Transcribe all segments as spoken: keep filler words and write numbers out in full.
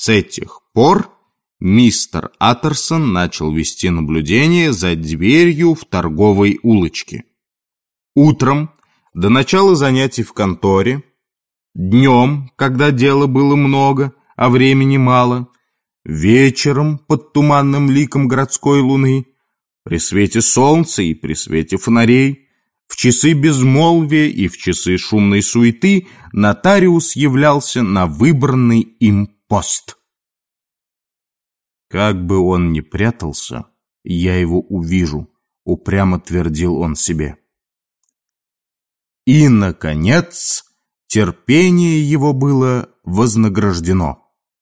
С этих пор мистер Аттерсон начал вести наблюдение за дверью в торговой улочке. Утром, до начала занятий в конторе, днем, когда дела было много, а времени мало, вечером под туманным ликом городской луны, при свете солнца и при свете фонарей, в часы безмолвия и в часы шумной суеты нотариус являлся на выбранный им пост. «Как бы он ни прятался, я его увижу», — упрямо твердил он себе. И, наконец, терпение его было вознаграждено.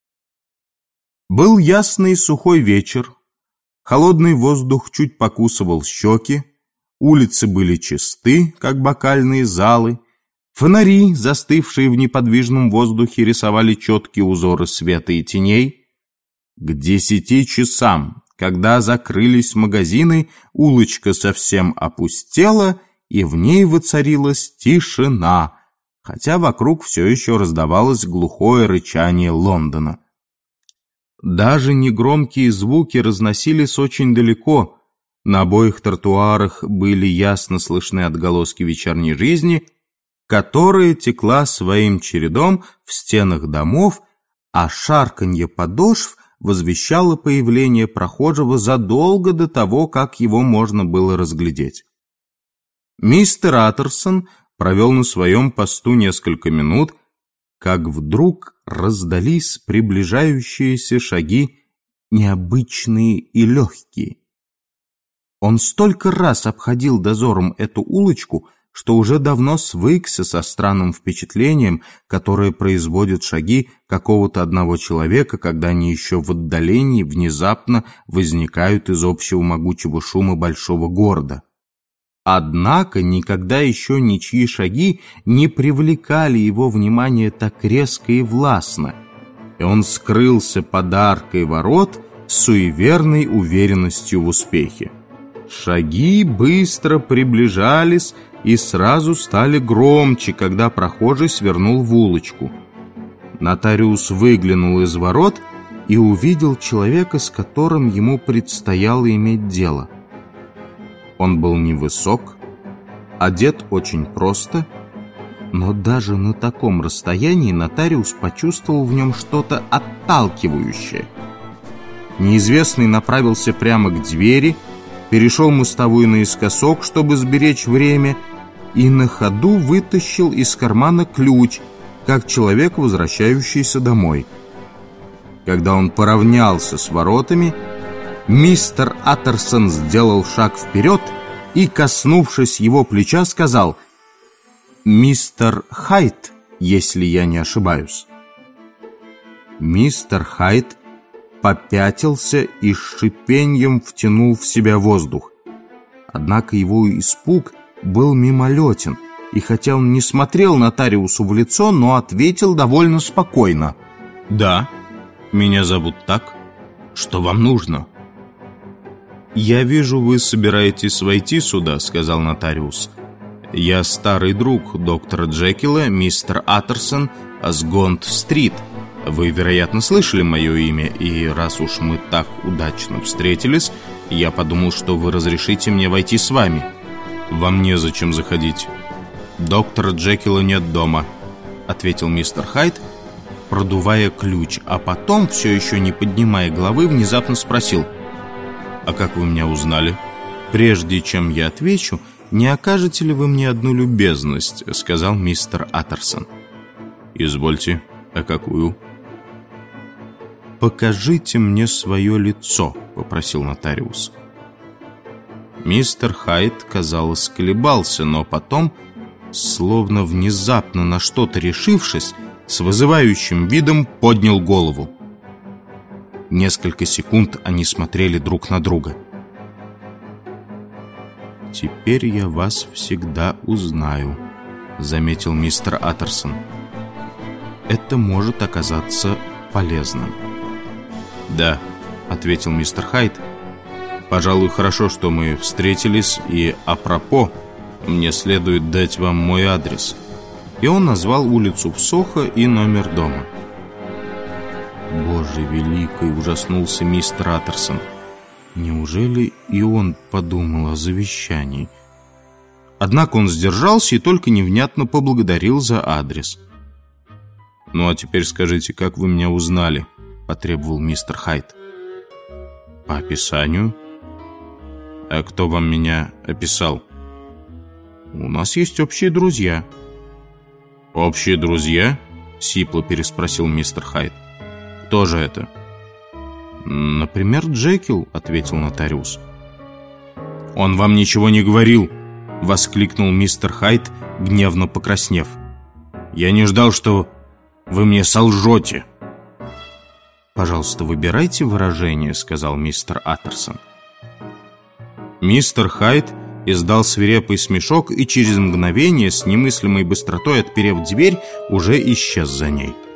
Был ясный сухой вечер, холодный воздух чуть покусывал щеки, улицы были чисты, как бокальные залы, фонари, застывшие в неподвижном воздухе, рисовали четкие узоры света и теней. К десяти часам, когда закрылись магазины, улочка совсем опустела, и в ней воцарилась тишина, хотя вокруг все еще раздавалось глухое рычание Лондона. Даже негромкие звуки разносились очень далеко. На обоих тротуарах были ясно слышны отголоски вечерней жизни, которая текла своим чередом в стенах домов, а шарканье подошв возвещало появление прохожего задолго до того, как его можно было разглядеть. Мистер Аттерсон провел на своем посту несколько минут, как вдруг раздались приближающиеся шаги, необычные и легкие. Он столько раз обходил дозором эту улочку, что уже давно свыкся со странным впечатлением, которое производят шаги какого-то одного человека, когда они еще в отдалении внезапно возникают из общего могучего шума большого города. Однако никогда еще ничьи шаги не привлекали его внимание так резко и властно, и он скрылся под аркой ворот с суеверной уверенностью в успехе. Шаги быстро приближались и сразу стали громче, когда прохожий свернул в улочку. Нотариус выглянул из ворот и увидел человека, с которым ему предстояло иметь дело. Он был невысок, одет очень просто, но даже на таком расстоянии нотариус почувствовал в нем что-то отталкивающее. Неизвестный направился прямо к двери, перешел мостовую наискосок, чтобы сберечь время, и на ходу вытащил из кармана ключ, как человек, возвращающийся домой. Когда он поравнялся с воротами, мистер Аттерсон сделал шаг вперед и, коснувшись его плеча, сказал: «Мистер Хайт, если я не ошибаюсь». Мистер Хайт попятился и с шипением втянул в себя воздух. Однако его испуг был мимолетен, и хотя он не смотрел нотариусу в лицо, но ответил довольно спокойно: «Да, меня зовут так. Что вам нужно?» «Я вижу, вы собираетесь войти сюда», — сказал нотариус. «Я старый друг доктора Джекила, мистер Аттерсон с Гонд-стрит. Вы, вероятно, слышали мое имя, и раз уж мы так удачно встретились, я подумал, что вы разрешите мне войти с вами». «Вам незачем заходить. Доктора Джекила нет дома», — ответил мистер Хайт, продувая ключ, а потом, все еще не поднимая головы, внезапно спросил: «А как вы меня узнали?» «Прежде чем я отвечу, не окажете ли вы мне одну любезность?» — сказал мистер Аттерсон. «Извольте, а какую?» «Покажите мне свое лицо», — попросил нотариус. Мистер Хайт, казалось, колебался, но потом, словно внезапно на что-то решившись, с вызывающим видом поднял голову. Несколько секунд они смотрели друг на друга. «Теперь я вас всегда узнаю», — заметил мистер Аттерсон. «Это может оказаться полезным». «Да», — ответил мистер Хайт. «Пожалуй, хорошо, что мы встретились, и апропо, мне следует дать вам мой адрес». И он назвал улицу в Сохо и номер дома. «Боже Боже великий!» — ужаснулся мистер Аттерсон. Неужели и он подумал о завещании? Однако он сдержался и только невнятно поблагодарил за адрес. «Ну а теперь скажите, как вы меня узнали?» — потребовал мистер Хайд. «По описанию». «А кто вам меня описал?» «У нас есть общие друзья». «Общие друзья?» — сипло переспросил мистер Хайд. «Кто же это?» «Например, Джекил», — ответил нотариус. «Он вам ничего не говорил!» — воскликнул мистер Хайд, гневно покраснев. «Я не ждал, что вы мне солжете!» «Пожалуйста, выбирайте выражение», — сказал мистер Аттерсон. Мистер Хайд издал свирепый смешок и через мгновение с немыслимой быстротой, отперев дверь, уже исчез за ней.